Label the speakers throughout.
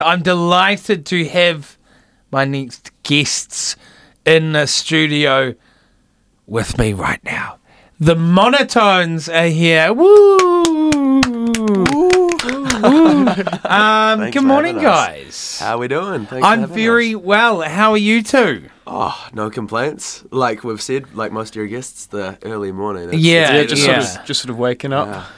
Speaker 1: I'm delighted to have my next guests in the studio with me right now. The Monotones are here. Woo! Good morning, guys.
Speaker 2: How are we doing? Thanks
Speaker 1: I'm very well. How are you two?
Speaker 2: Oh, no complaints. Like we've said, like most of your guests, the early morning.
Speaker 3: Just sort of waking up.
Speaker 2: Yeah.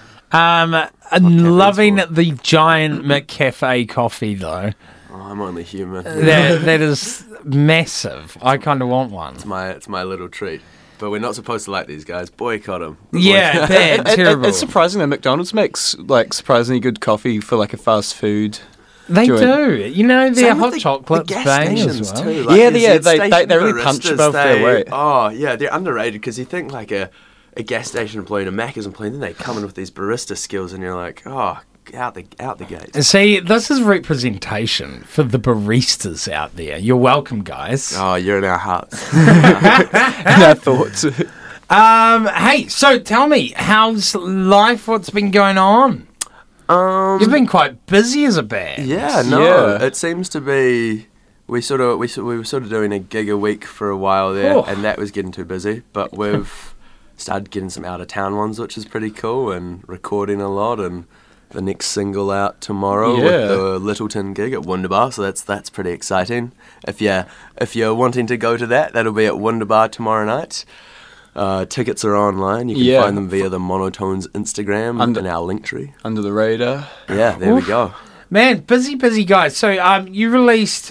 Speaker 1: I'm loving the giant McCafe coffee, though.
Speaker 2: Oh, I'm only human.
Speaker 1: That is massive. I kind of want one.
Speaker 2: It's my little treat. But we're not supposed to like these guys. Boycott them.
Speaker 1: Yeah, bad, terrible.
Speaker 3: It's surprising that McDonald's makes like surprisingly good coffee for like a fast food.
Speaker 1: They
Speaker 3: joint.
Speaker 1: do. You know, their
Speaker 2: Same with
Speaker 1: hot chocolates
Speaker 2: the gas
Speaker 1: bang as
Speaker 2: stations
Speaker 1: well.
Speaker 2: too.
Speaker 3: Yeah,
Speaker 2: the
Speaker 3: they
Speaker 2: station
Speaker 3: really punch
Speaker 2: baristas,
Speaker 3: above their weight.
Speaker 2: Oh, yeah, they're underrated because you think like a gas station employee and a Macca's employee, then they come in with these barista skills and you're like, oh, out the gate.
Speaker 1: See, this is representation for the baristas out there. You're welcome, guys.
Speaker 2: Oh, you're in our hearts.
Speaker 3: And our thoughts.
Speaker 1: Hey, so tell me, how's life? What's been going on? You've been quite busy as a band.
Speaker 2: It seems to be. We were sort of doing a gig a week for a while there, and that was getting too busy. But we've started getting some out of town ones, which is pretty cool, and recording a lot. And the next single out tomorrow with the Littleton gig at Wunderbar, so that's pretty exciting. If you're wanting to go to that, that'll be at Wunderbar tomorrow night. Tickets are online. You can find them via the Monotones Instagram and our Linktree.
Speaker 3: Under the radar.
Speaker 2: Yeah, there we go.
Speaker 1: Man, busy guys. So you released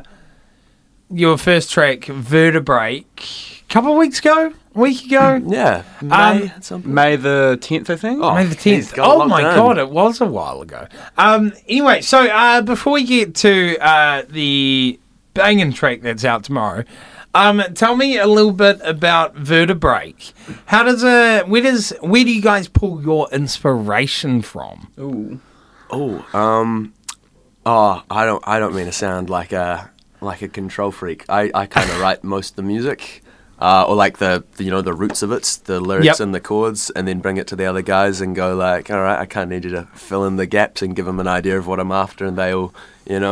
Speaker 1: your first track, Vertebrake, a couple of weeks ago? A week ago?
Speaker 2: Yeah. May
Speaker 3: the 10th, I think.
Speaker 1: May the 10th. Oh my God, it was a while ago. Anyway, so before we get to the banging track that's out tomorrow, tell me a little bit about Vertebrake. Where do you guys pull your inspiration from?
Speaker 2: I don't mean to sound like a control freak. I kind of write most of the music, or like the roots of it, the lyrics and the chords, and then bring it to the other guys and go like, all right, I kind of need you to fill in the gaps and give them an idea of what I'm after, and they all,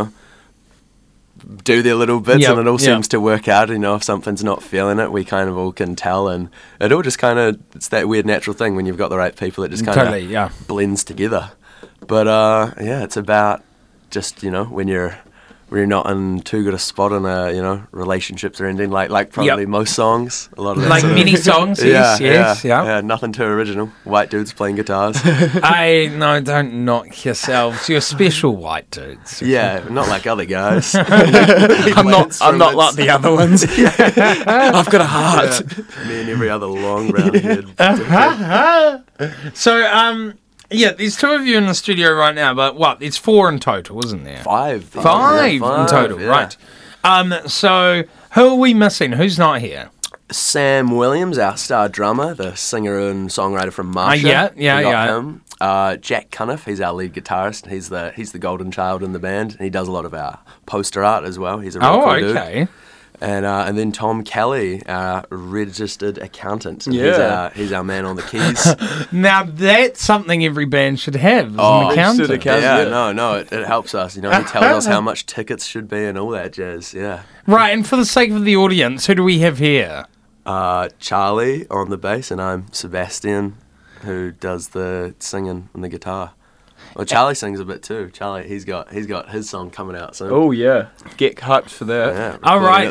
Speaker 2: do their little bits, and it all seems to work out. If something's not feeling it, we kind of all can tell, and it all just kind of, it's that weird natural thing when you've got the right people, it just kind of blends together. But it's about just when you're not in too good a spot in relationships are ending, like probably most songs, a lot of
Speaker 1: like many songs. Yes,
Speaker 2: nothing too original. White dudes playing guitars.
Speaker 1: Don't knock yourselves. You're special white dudes.
Speaker 2: Yeah, not like other guys.
Speaker 3: I'm not like the other ones. I've got a heart.
Speaker 2: Yeah. Me and every other long brown head.
Speaker 1: So there's two of you in the studio right now, but there's four in total, isn't there?
Speaker 2: Five
Speaker 1: in total, right. So who are we missing? Who's not here?
Speaker 2: Sam Williams, our star drummer, the singer and songwriter from Marsha. Him. Jack Cuniff, he's our lead guitarist. He's the golden child in the band, and he does a lot of our poster art as well. He's a real cool dude. And then Tom Kelly, our registered accountant. He's our man on the keys.
Speaker 1: Now that's something every band should have, is an accountant.
Speaker 2: It helps us. He tells us how much tickets should be and all that jazz. Yeah.
Speaker 1: Right, and for the sake of the audience, who do we have here?
Speaker 2: Charlie on the bass, and I'm Sebastian, who does the singing and the guitar. Well, Charlie sings a bit too. Charlie, he's got his song coming out soon.
Speaker 3: Oh yeah, get hyped for that.
Speaker 2: Yeah,
Speaker 1: all right,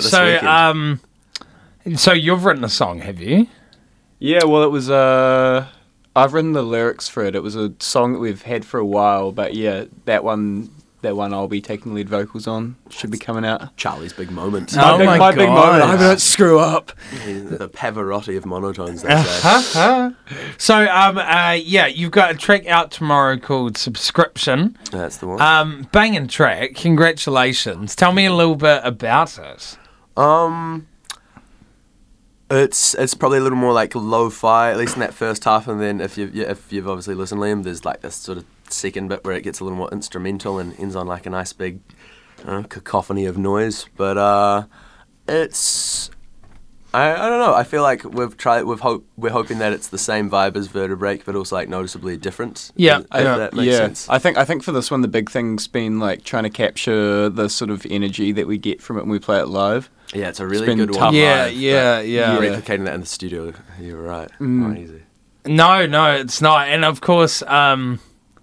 Speaker 1: so you've written a song, have you?
Speaker 3: Yeah, well, it was I've written the lyrics for it. It was a song that we've had for a while, but that one I'll be taking lead vocals on. Should be coming out.
Speaker 2: Charlie's big moment.
Speaker 1: My big moment.
Speaker 3: I don't screw up.
Speaker 2: The Pavarotti of Monotones, they say.
Speaker 1: So, you've got a track out tomorrow called Subscription.
Speaker 2: That's the one.
Speaker 1: Banging track. Congratulations. Tell me a little bit about it.
Speaker 2: It's probably a little more like lo-fi, at least in that first half, and then if you've obviously listened, Liam, there's like this sort of second bit where it gets a little more instrumental and ends on like a nice big cacophony of noise. But it's I don't know. I feel like we're hoping that it's the same vibe as Vertebrake, but also like noticeably different.
Speaker 1: Yeah.
Speaker 2: If that makes sense.
Speaker 3: I think for this one, the big thing's been like trying to capture the sort of energy that we get from it when we play it live.
Speaker 2: Yeah, it's a really
Speaker 3: been
Speaker 2: good
Speaker 3: tough.
Speaker 2: one.
Speaker 1: Yeah,
Speaker 2: live,
Speaker 1: yeah,
Speaker 2: but
Speaker 1: yeah.
Speaker 2: Replicating that in the studio, you're right. Not easy.
Speaker 1: No, it's not. And of course, a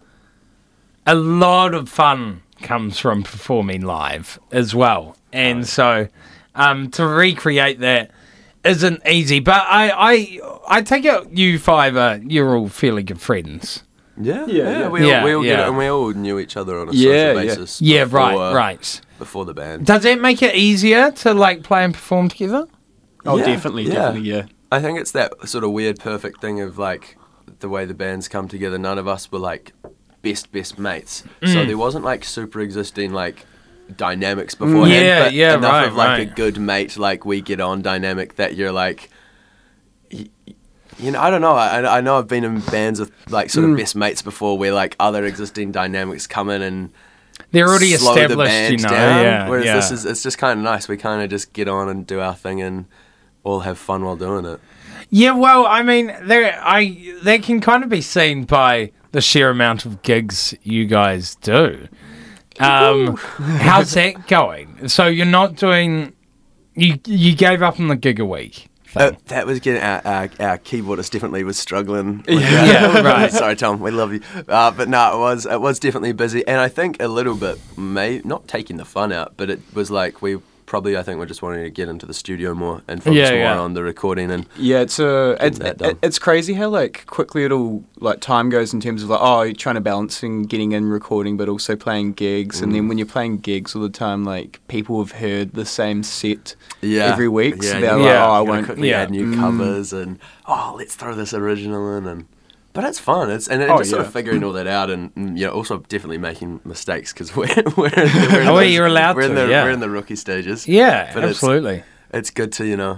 Speaker 1: lot of fun comes from performing live as well. And so to recreate that isn't easy. But I take it you five you're all fairly good friends.
Speaker 2: Yeah. We all get it, and we all knew each other on a social basis.
Speaker 1: Yeah,
Speaker 2: before,
Speaker 1: right.
Speaker 2: Before the band.
Speaker 1: Does that make it easier to like play and perform together?
Speaker 3: Oh,
Speaker 2: Yeah,
Speaker 3: definitely, yeah.
Speaker 2: I think it's that sort of weird, perfect thing of like the way the bands come together. None of us were like best mates, so there wasn't like super existing like dynamics beforehand. But enough of like a good mate, like we get on dynamic that you're like, you know, I don't know. I know I've been in bands with like sort of best mates before, where like other existing dynamics come in and
Speaker 1: they're already
Speaker 2: slow the
Speaker 1: established,
Speaker 2: band
Speaker 1: you know.
Speaker 2: down.
Speaker 1: Yeah,
Speaker 2: Whereas it's just kind of nice. We kind of just get on and do our thing and all have fun while doing it.
Speaker 1: Yeah, well, I mean, they can kind of be seen by the sheer amount of gigs you guys do. How's that going? So you're not doing... You gave up on the gig a week thing.
Speaker 2: That was getting our keyboardist definitely was struggling. With
Speaker 1: Yeah, right.
Speaker 2: Sorry, Tom, we love you. But no, it was definitely busy, and I think a little bit not taking the fun out, but it was like I think we're just wanting to get into the studio more and focus more on the recording and
Speaker 3: it's crazy how like quickly it'll like time goes in terms of like you're trying to balance and getting in recording but also playing gigs and then when you're playing gigs all the time like people have heard the same set every week so they're like I won't
Speaker 2: quickly add new covers and let's throw this original in but it's fun. It's sort of figuring all that out, and also definitely making mistakes because we're
Speaker 1: you're allowed to.
Speaker 2: We're in the rookie stages.
Speaker 1: Yeah,
Speaker 2: but
Speaker 1: absolutely.
Speaker 2: It's good to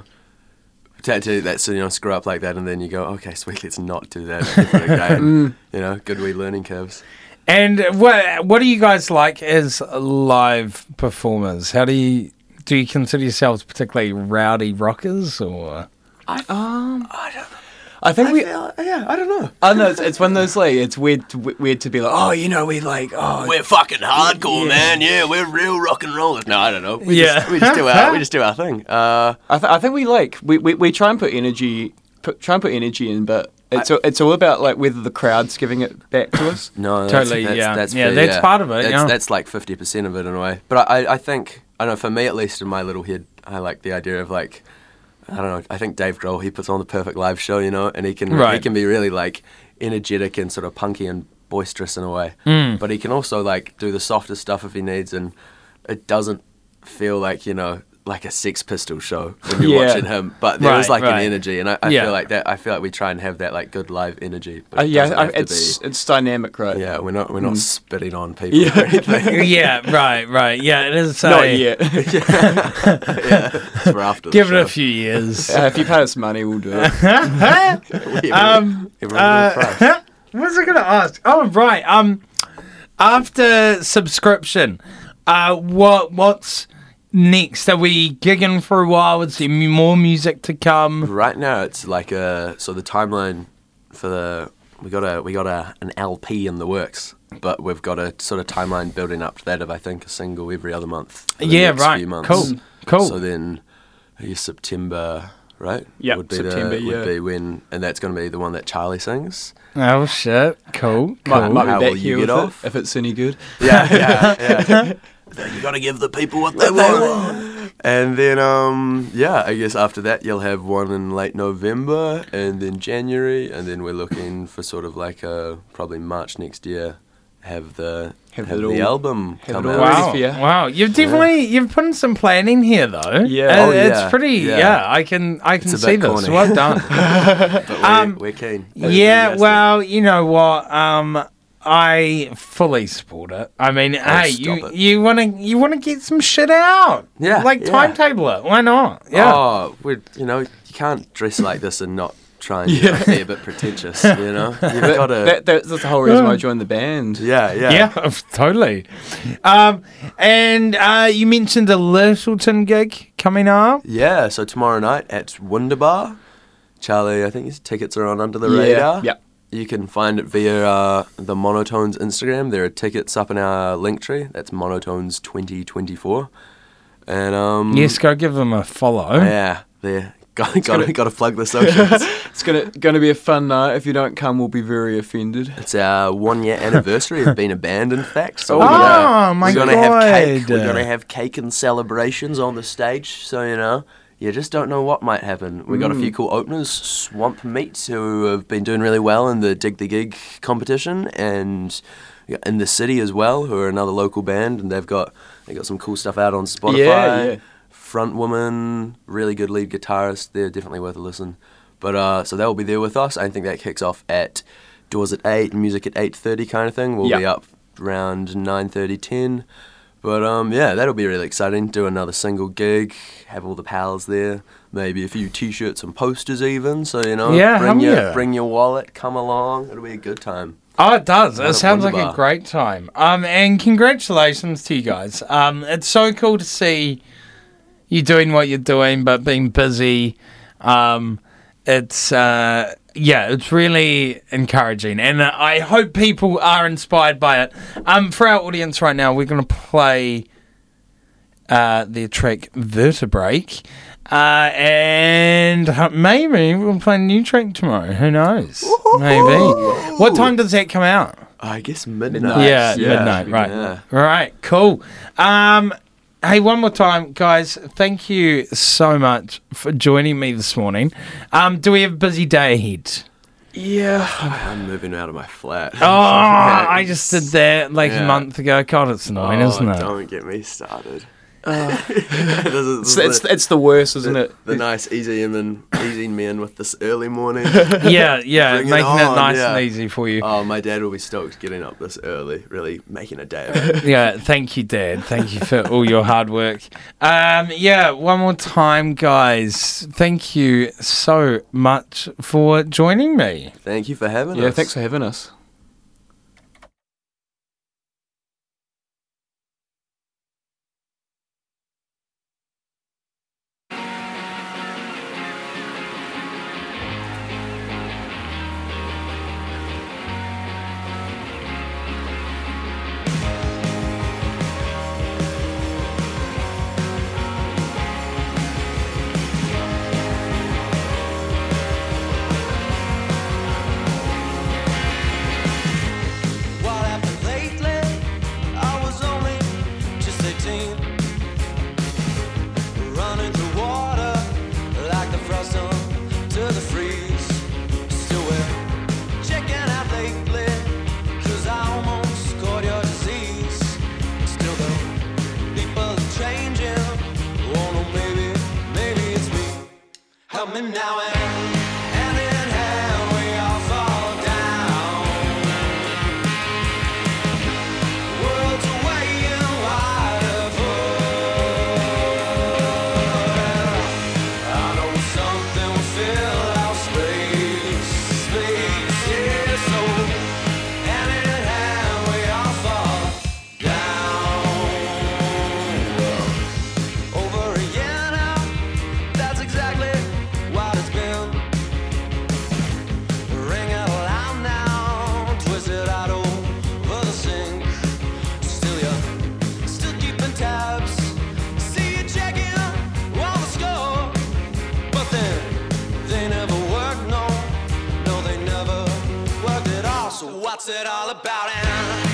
Speaker 2: screw up like that, and then you go, okay, sweet, let's not do that again. Good wee learning curves.
Speaker 1: And what do you guys like as live performers? How do you consider yourselves particularly rowdy rockers or?
Speaker 2: I don't know.
Speaker 3: I think
Speaker 2: I don't know.
Speaker 3: I know it's one of those like it's weird to be like we like
Speaker 2: we're fucking hardcore, man. Yeah, we're real rock and rollers. No, I don't know. We just do our thing.
Speaker 3: I think we try and put energy in, but it's all about like whether the crowd's giving it back to us.
Speaker 2: No,
Speaker 1: totally. That's part of it.
Speaker 2: That's like 50% of it in a way. But I think I don't know. For me, at least in my little head, I like the idea of like. I don't know. I think Dave Grohl, he puts on the perfect live show, and he can be really like energetic and sort of punky and boisterous in a way. But he can also like do the softer stuff if he needs, and it doesn't feel like like a Sex Pistols show when you're watching him. But there is like an energy, and I feel like that. I feel like we try and have that like good live energy. But
Speaker 3: it's dynamic, right?
Speaker 2: Yeah, we're not spitting on people. Or anything.
Speaker 1: right. Yeah, it is.
Speaker 3: Not yet.
Speaker 2: It's for after.
Speaker 1: Give it a few years.
Speaker 3: If you pay us money, we'll do it.
Speaker 1: What was I going to ask? Oh, right. After subscription, what's next? Are we gigging for a while? Is there more music to come?
Speaker 2: Right now, it's like the timeline for we got an LP in the works, but we've got a sort of timeline building up to that of I think a single every other month. For the next few months.
Speaker 1: Cool.
Speaker 2: So then, I guess September, right?
Speaker 3: Yeah,
Speaker 2: September. Would be when, and that's going to be the one that Charlie sings.
Speaker 1: Oh shit! Cool.
Speaker 3: Might be
Speaker 2: How
Speaker 3: back
Speaker 2: will
Speaker 3: here
Speaker 2: you get
Speaker 3: with
Speaker 2: off?
Speaker 3: it, if it's any good.
Speaker 2: Yeah. You got to give the people what they want. And then, I guess after that you'll have one in late November, and then January, and then we're looking for sort of like probably March next year. Have the album come out.
Speaker 1: Wow! You've put in some planning here though.
Speaker 3: Yeah,
Speaker 1: it's pretty. Yeah, I can see this.
Speaker 2: Corny.
Speaker 1: Well done.
Speaker 2: But we're keen.
Speaker 1: Yeah, well, you know what? I fully support it. I mean, hey, you want to get some shit out.
Speaker 2: Yeah,
Speaker 1: like timetable it. Why not? Yeah.
Speaker 2: You can't dress like this and not try and be a bit pretentious, you know? You've got to...
Speaker 3: That's the whole reason why I joined the band.
Speaker 1: Yeah, totally. And you mentioned the Littleton gig coming up.
Speaker 2: Yeah, so tomorrow night at Wunderbar. Charlie, I think his tickets are on Under the Radar.
Speaker 3: Yeah.
Speaker 2: You can find it via the Monotones Instagram. There are tickets up in our link tree. That's Monotones 2024. And
Speaker 1: yes, go give them a follow.
Speaker 2: Yeah, there. Got to plug the socials.
Speaker 3: It's gonna be a fun night. If you don't come, we'll be very offended.
Speaker 2: It's our 1 year anniversary of being a band, in fact. So
Speaker 1: my
Speaker 2: we're
Speaker 1: God.
Speaker 2: gonna have cake. We're gonna have cake and celebrations on the stage. So you just don't know what might happen. We got a few cool openers. Swamp Meat, who have been doing really well in the Dig the Gig competition, and In the City as well, who are another local band, and they got some cool stuff out on Spotify.
Speaker 3: Yeah.
Speaker 2: Front woman, really good lead guitarist. They're definitely worth a listen. But so they'll be there with us. I think that kicks off at doors at 8, music at 8:30 kind of thing. We'll be up around 9:30, 10. But that'll be really exciting. Do another single gig, have all the pals there, maybe a few T-shirts and posters even. So bring your wallet, come along. It'll be a good time.
Speaker 1: Oh, it does. It sounds like a great time. And congratulations to you guys. It's so cool to see you doing what you're doing, but being busy. It's really encouraging, and I hope people are inspired by it. For our audience right now, we're going to play their track Vertebrake, and maybe we'll play a new track tomorrow. Who knows? Maybe. What time does that come out?
Speaker 2: I guess midnight.
Speaker 1: Yeah, midnight. Right. Yeah. Right. Cool. Hey, one more time, guys, thank you so much for joining me this morning. Do we have a busy day ahead?
Speaker 3: Yeah.
Speaker 2: I'm moving out of my flat.
Speaker 1: Oh, I just did that a month ago. God, it's annoying, isn't it?
Speaker 2: Don't get me started.
Speaker 3: It's the worst, isn't it?
Speaker 2: The nice easing me in with this early morning.
Speaker 1: Yeah, making it nice and easy for you.
Speaker 2: Oh, my dad will be stoked getting up this early, really making a day of it.
Speaker 1: Yeah, thank you, Dad. Thank you for all your hard work. One more time, guys. Thank you so much for joining me.
Speaker 2: Thank you for having us.
Speaker 3: Yeah, thanks for having us.
Speaker 4: Now and hand in hand we all fall down. Worlds away and wide apart. I know something will fill our space, yeah. So hand in hand we all fall down. Over a year now, that's exactly what it's been. Ring it loud now, twist it out over the sink. Still keeping tabs. See you checking on the score, but then they never work. No, they never worked at all. So what's it all about? And